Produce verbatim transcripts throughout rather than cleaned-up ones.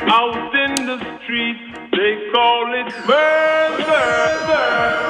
Out in the street, they call it murder.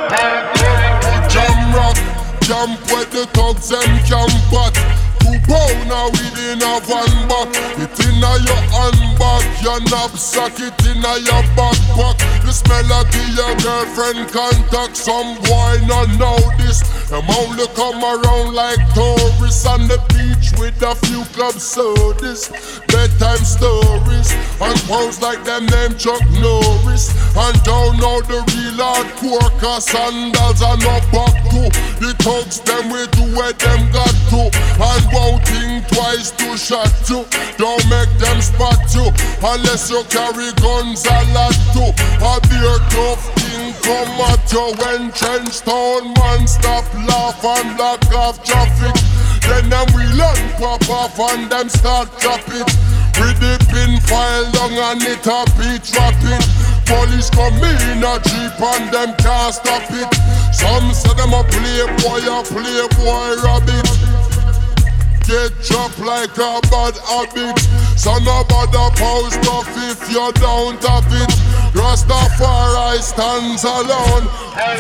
Jam rock, jump where the thugs and camp at. Two pounder within a van back. It inna your handbag, your knapsack, it inna your backpack. The smell of your girlfriend contact. Some boy not know this. Them only come around like tourists on the beach with a few club sodas, bedtime stories, and pose like them name Chuck Norris. And don't know the real hardcore, cause sandals are not back to. The thugs them we do where them got to, and won't think twice to shot you. Don't make them spot you, unless you carry guns a lot too. A beer tough thing come at you when trench town man stop laugh and block off traffic. Then them wheel and pop off and them start drop it. With the pin file down and it a beat rapid. Police come in a jeep and them can't stop it. Some say them a playboy, a playboy rabbit. Get dropped like a bad habit. So nobody post off if you don't have it. Rastafari stands alone.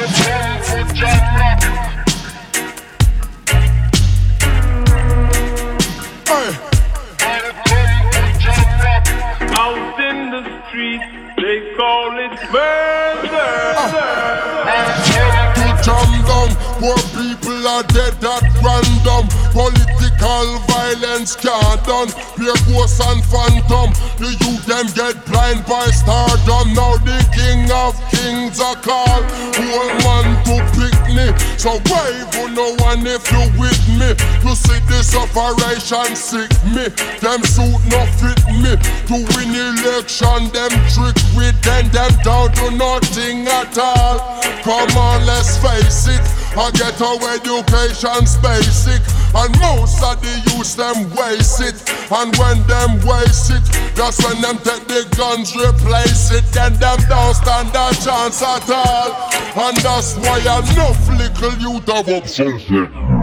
Hey. Out in the street, they call it murder. To jam down, poor people are dead at random. Political violence can't done. Pure ghosts and phantom. The youth them get blind by stardom. Now the king of kings are called. Whole man to pick me. So wave on no one if you with me. To see this operation sick me. Them suit no fit me. To win election, them trick with them. Them down to nothing at all. Come on, let's face it. I get our education's basic. And most of the youth them waste it. And when them waste it, that's when them take the guns, replace it. Then them don't stand a chance at all. And that's why enough little youth have upset it.